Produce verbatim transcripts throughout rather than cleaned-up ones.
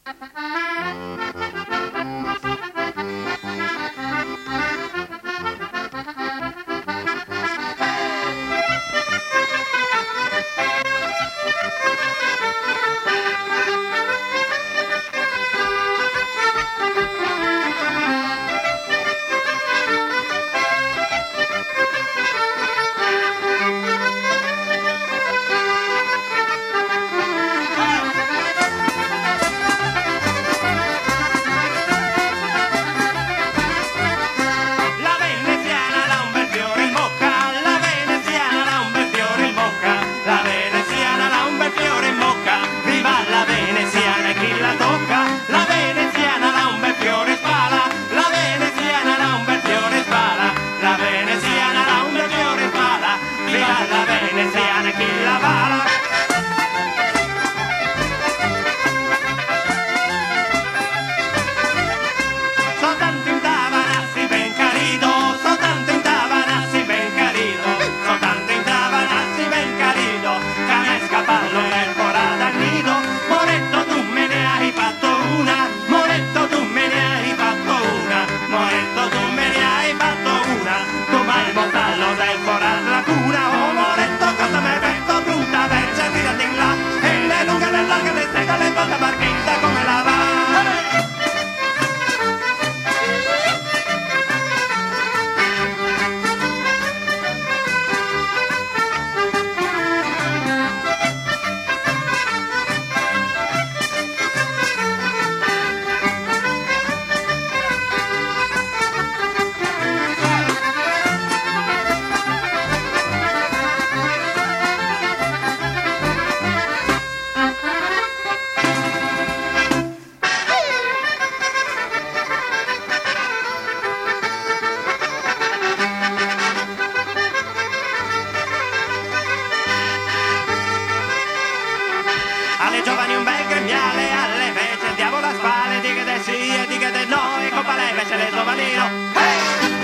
Alle giovani un bel grembiale, alle vece il diavolo a spalle, dicate sì e dicate no, e colpa lei invece del giovanino. Hey!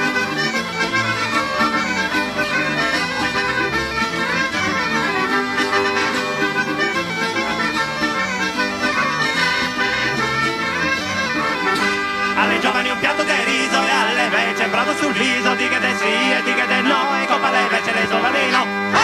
Alle giovani un piatto di riso e alle vece brodo sul viso, dicate sì e dicate no, e colpa lei invece del giovanino.